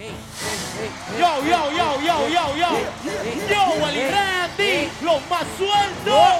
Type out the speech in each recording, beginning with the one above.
Yo, el Randy, los más sueltos.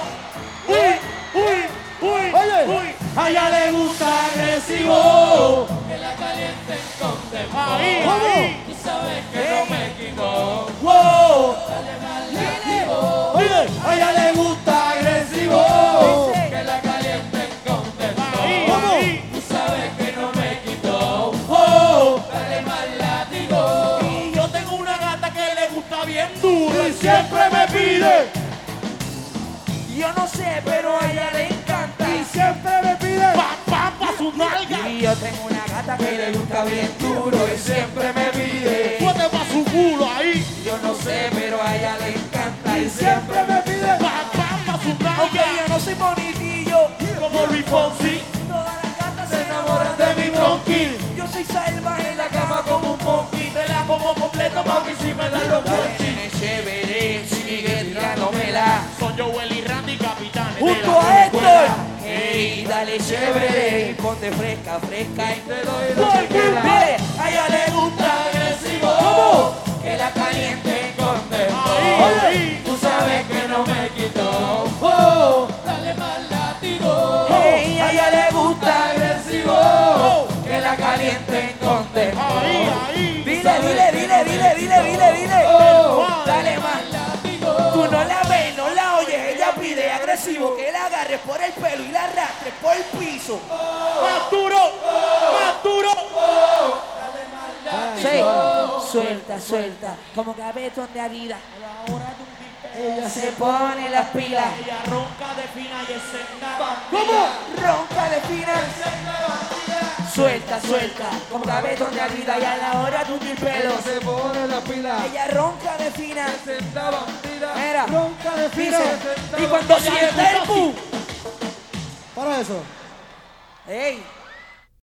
Uy. A ella le gusta agresivo. Que la calienten con dembow. Ahí. Tú sabes que no me equivoco. Wow. Dale más latido. Oye, a ella le gusta agresivo. Que la calienten con dembow. Ahí. Tú sabes que no me quito. Wow. Dale más látigo. Y yo tengo una gata que le gusta bien duro Y siempre me pide. Yo no sé, pero a ella le encanta. Y siempre me pide. pa su nalga. Y yo tengo una gata que le gusta bien duro y siempre me pide. Fuerte pa su culo ahí. Yo no sé, pero a ella le encanta Y siempre me pide. Pa su nalga. Aunque yo no soy bonitillo, Como Luis Fonsi. todas las gatas Se enamoran de mi bronquil. Yo soy salvaje en la cama como un monkey. Te la como completo, mami, si me dan los Dale, ponchis. nene, chévere, sigue tirándomela. Son Joel y Randy, capitanes de Junto la a escuela. Héctor. Ey, dale chévere, y ponte fresca y te doy lo Porque que quieras. Dile, a ella le gusta Agresivo. ¿Cómo? Que la calienten con dembow. Ahí. Tú sabes que no me quito. Oh. Dale más látigo. Ey, a ella le gusta Agresivo. Que la calienten con dembow. Ahí. Dile. Oh, Dale más. látigo. Tú no la ves, no la oyes, ella pide agresivo que la agarres por el pelo y la arrastres por el piso. Más duro. Más duro. Sí, suelta, como gavetón de Adidas. Ella se pone las pilas, Ella ronca de fina y es senda. ¿cómo? Ronca de fina. Suelta, como gavetón de Adidas y a la hora de unir pelos. Se pone la pila. Ella ronca de fina. Senta bandida. Mira, Ronca de fina. dice, y cuando sienta el boom, Para eso. ey,